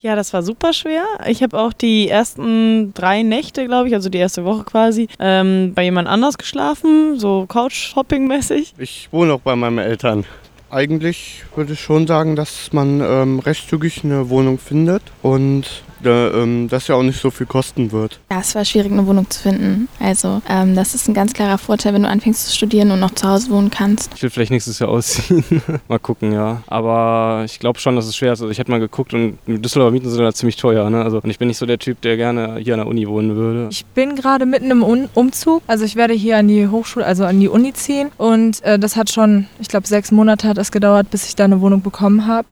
Ja, das war super schwer. Ich habe auch die ersten 3 Nächte, glaube ich, also die erste Woche quasi, bei jemand anders geschlafen, so Couch-Hopping-mäßig. Ich wohne auch bei meinen Eltern. Eigentlich würde ich schon sagen, dass man recht zügig eine Wohnung findet und das ja auch nicht so viel kosten wird. Ja, es war schwierig, eine Wohnung zu finden. Also das ist ein ganz klarer Vorteil, wenn du anfängst zu studieren und noch zu Hause wohnen kannst. Ich will vielleicht nächstes Jahr ausziehen. Mal gucken, ja. Aber ich glaube schon, dass es schwer ist. Also ich hätte mal geguckt und Düsseldorfer Mieten sind da ziemlich teuer. Ne? Also, und ich bin nicht so der Typ, der gerne hier an der Uni wohnen würde. Ich bin gerade mitten im Umzug. Also ich werde hier an die Hochschule, also an die Uni ziehen. Und das hat schon, ich glaube 6 Monate hat es gedauert, bis ich da eine Wohnung bekommen habe.